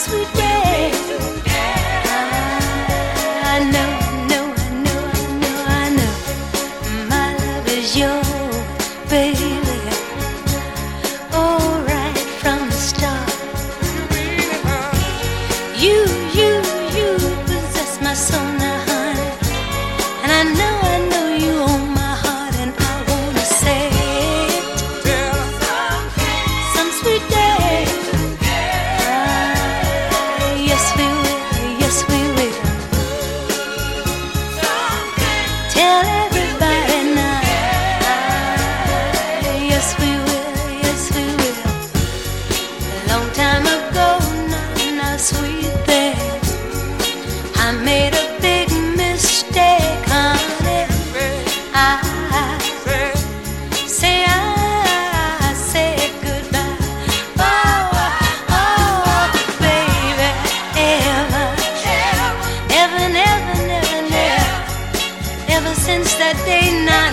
sweet day. I know, my love is your baby. Oh, right from the start. You possess my soul now, honey. And I know you own my heart, and I wanna say it. Some sweet day. Yes we will. Tell everybody now. Yes we will. A long time ago now, sweet thing, I made a big mistake, honey. I said goodbye. Oh, baby, ever since that day now.